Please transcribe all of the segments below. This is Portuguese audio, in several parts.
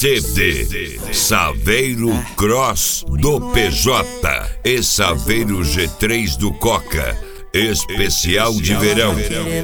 CD Saveiro Cross do PJ e Saveiro G3 do Coca, especial de verão.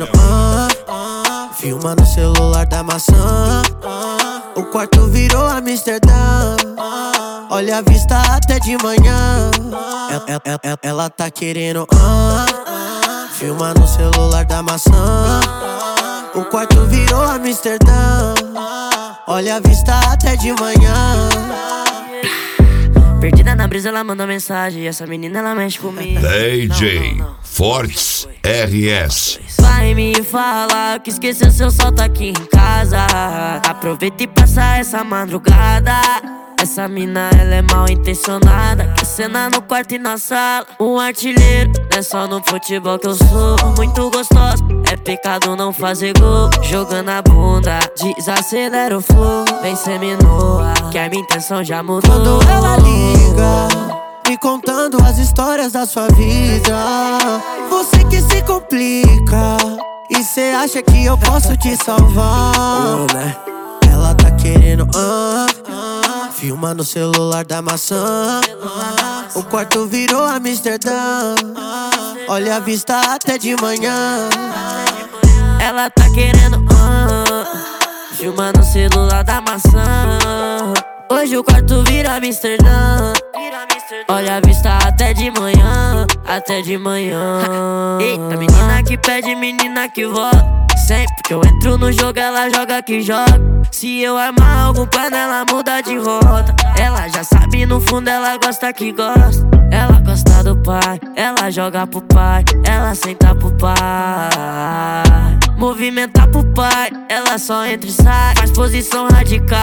Filma no celular da maçã, o quarto virou Amsterdã. Olha a vista até de manhã. Ela tá querendo filma no celular da maçã, o quarto virou Amsterdã. Olha a vista até de manhã. Perdida na brisa, ela manda mensagem. Essa menina, ela mexe comigo. DJ Fortes RS. Vai me falar que esqueceu seu salto aqui em casa. Aproveita e passa essa madrugada. Essa mina, ela é mal intencionada. Quer cena no quarto e na sala. Um artilheiro, não é só no futebol que eu sou. Muito gostosa, é pecado não fazer gol. Jogando a bunda, desacelera o flow. Vem seminua, que a minha intenção já mudou. Quando ela liga, me contando as histórias da sua vida, você que se complica e cê acha que eu posso te salvar. Ela tá querendo filma no celular da maçã, o quarto virou Amsterdã. Olha a vista até de manhã. Ela tá querendo filma no celular da maçã. Hoje o quarto vira Amsterdã. Olha a vista até de manhã, até de manhã. Eita, menina que pede, menina que volta. Sempre que eu entro no jogo, ela joga que joga. Se eu armar algum plano, ela muda de rota. Ela já sabe, no fundo ela gosta que gosta. Ela gosta do pai, ela joga pro pai, ela senta pro pai, movimenta pro pai. Ela só entra e sai, faz posição radical.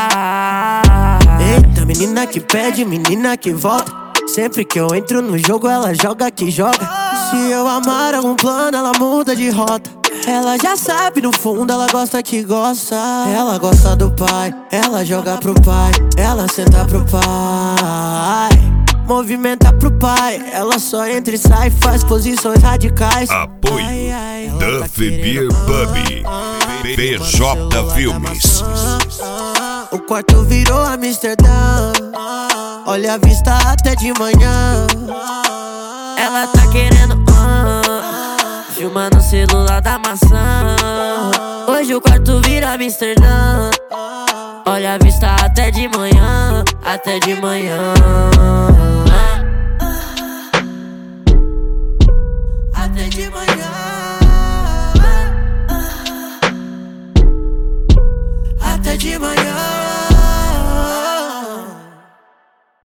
Eita, menina que pede, menina que volta. Sempre que eu entro no jogo, ela joga que joga. Se eu amar algum plano, ela muda de rota. Ela já sabe, no fundo ela gosta que gosta. Ela gosta do pai, ela joga pro pai, ela senta pro pai, movimenta pro pai. Ela só entra e sai, faz posições radicais. Apoio Duff Beer Pub, PJ Filmes. O quarto virou Amsterdã. Olha a vista até de manhã. Ela tá querendo filma no celular da maçã. Hoje o quarto vira Amsterdã. Olha a vista até de manhã, até de manhã. Até de manhã. Até de manhã.